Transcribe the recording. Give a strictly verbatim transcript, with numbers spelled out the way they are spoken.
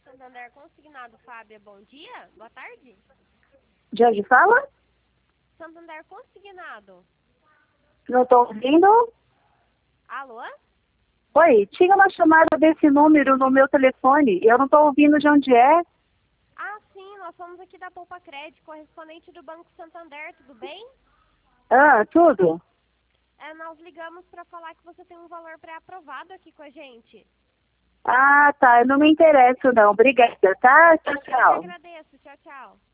Santander Consignado, Fábia, bom dia. Boa tarde. De onde fala? Santander Consignado. Não estou ouvindo. Alô? Oi, tinha uma chamada desse número no meu telefone e eu não estou ouvindo de onde é. Ah, sim, nós somos aqui da Poupa Crédito, correspondente do Banco Santander, tudo bem? Ah, tudo? É, nós ligamos para falar que você tem um valor pré-aprovado aqui com a gente. Ah, tá, eu não me interesso não. Obrigada, tá? Tchau, Eu que tchau. agradeço. Tchau, tchau.